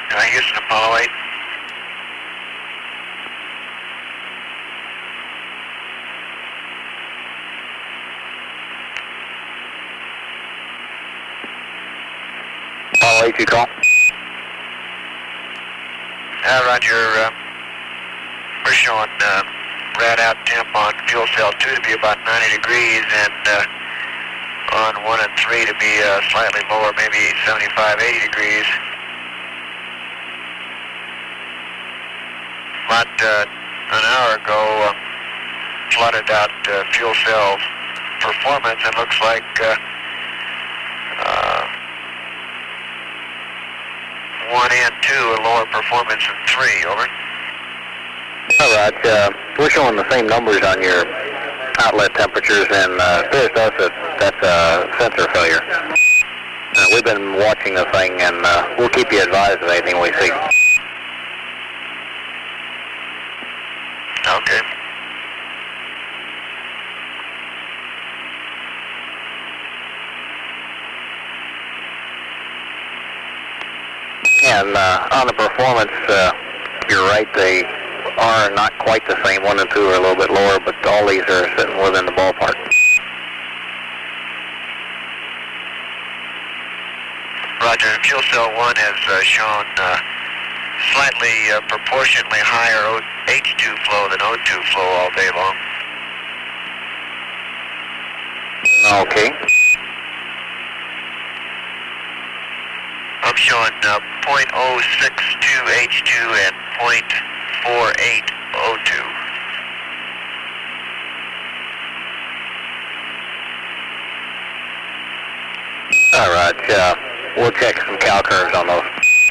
Houston, Apollo 8. Apollo 8, you call? Roger. We're showing rad out temp on fuel cell 2 to be about 90 degrees and on 1 and 3 to be slightly lower, maybe 75, 80 degrees. About an hour ago, plotted out fuel cell performance, and looks like 1 and 2 are lower performance than 3, over. All right, we're showing the same numbers on your outlet temperatures, and it appears to us that that's a sensor failure. We've been watching the thing, and we'll keep you advised of anything we see. Okay. And on the performance, you're right, they are not quite the same. 1 and 2 are a little bit lower, but all these are sitting within the ballpark. Roger, fuel cell 1 has shown slightly proportionately higher H2 flow than O2 flow all day long. Okay. I'm showing 0.062 H2 and 0.48 O2. All right, we'll check some cal curves on those.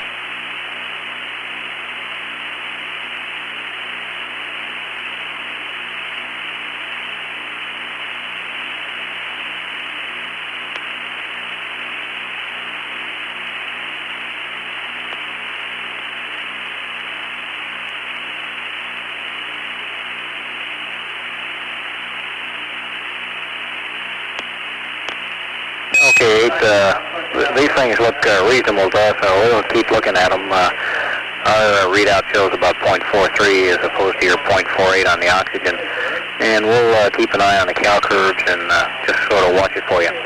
Okay, these things look reasonable to us, so we'll keep looking at them. Our readout shows about 0.43 as opposed to your 0.48 on the oxygen. And we'll keep an eye on the cal curves and just sort of watch it for you.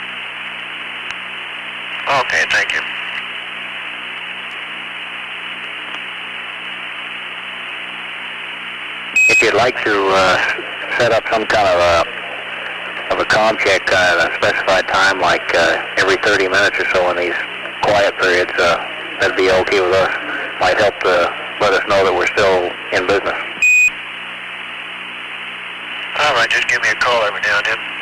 Okay, thank you. If you'd like to set up some kind of a comm check at a specified time, like every 30 minutes or so in these quiet periods, that'd be okay with us. Might help to let us know that we're still in business. All right, just give me a call every now and then.